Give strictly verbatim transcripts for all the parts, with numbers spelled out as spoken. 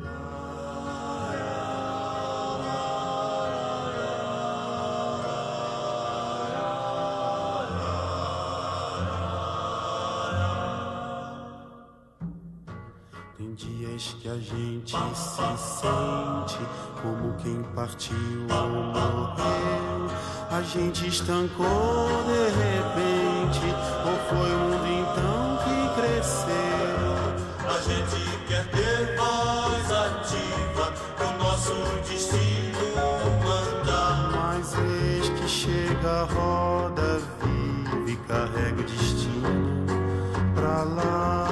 Tem dias que a gente se sente como quem partiu ou morreu. A gente estancou de repente, ou foi o mundo então que cresceu? A gente quer ter voz ativa, o nosso destino manda. Mas eis que chega a roda viva e carrega o destino pra lá.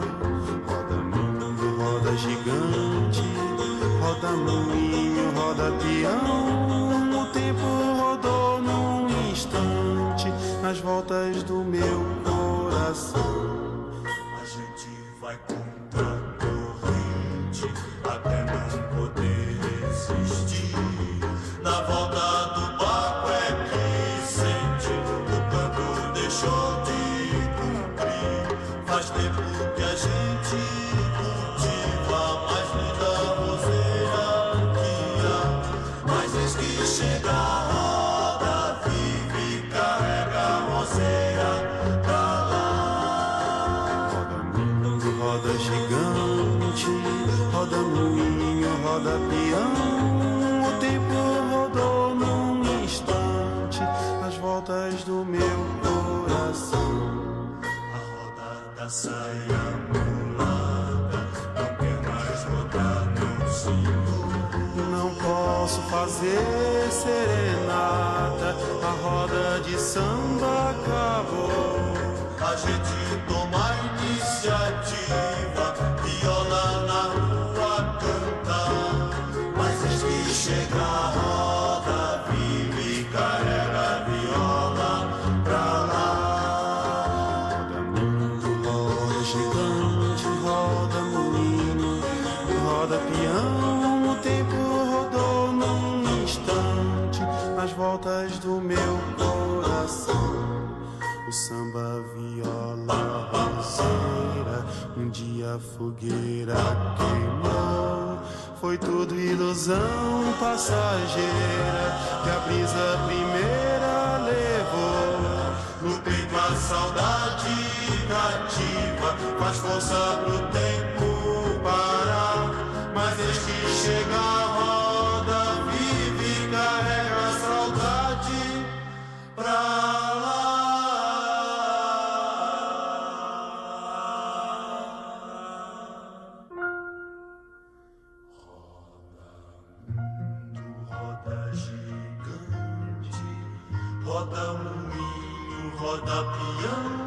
Roda gigante, roda moinho, roda peão. O tempo rodou num instante nas voltas do meu coração. A gente vai contra a corrente até não poder resistir. Na volta do barco é que sente o canto deixou de cumprir. Faz tempo que a gente chega a roda viva e carrega a roseira pra lá. Roda mundo, roda gigante, roda moinho, roda peão. O tempo rodou num instante as voltas do meu coração. A roda da saia mulata não quer mais rodar no sino. Não posso fazer serenata, a roda de samba acabou. A gente toma a iniciativa, viola na rua canta. Mas eis que chega a roda viva e carrega a viola pra lá. Roda mundo, roda gigante, roda moinho, roda peão. O tempo rodou num instante nas voltas do meu coração. O samba, viola, roseira, um dia a fogueira queimou. Foi tudo ilusão passageira que a brisa primeira levou. No peito a saudade cativa faz força pro tempo parar. Mas eis que chega a roda viva e carrega a saudade pra lá. Roda mundo, roda gigante, roda moinho, roda peão.